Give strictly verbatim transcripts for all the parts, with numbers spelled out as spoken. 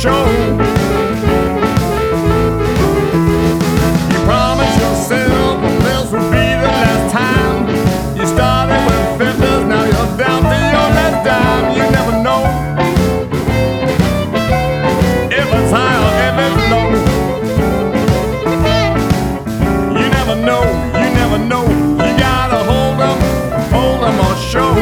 show. You promised yourself this would be the last time. You started with fifties, now you're down to your last dime. You never know if it's high or if it's low. You never know, you never know. You gotta hold 'em, hold 'em or show.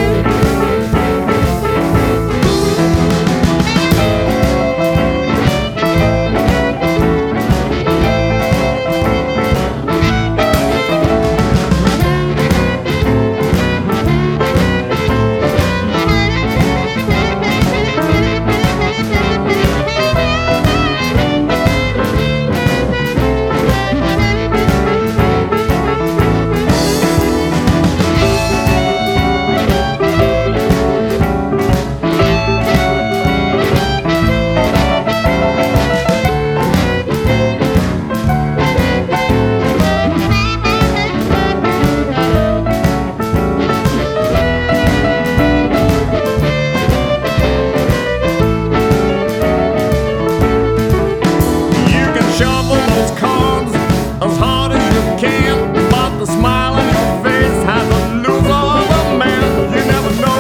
As hard as you can, but the smile on your face has a loser of a man. You never know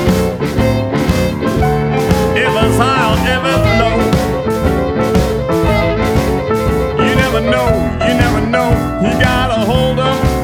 if it's high or if it's low. You never know, you never know. You gotta hold 'em.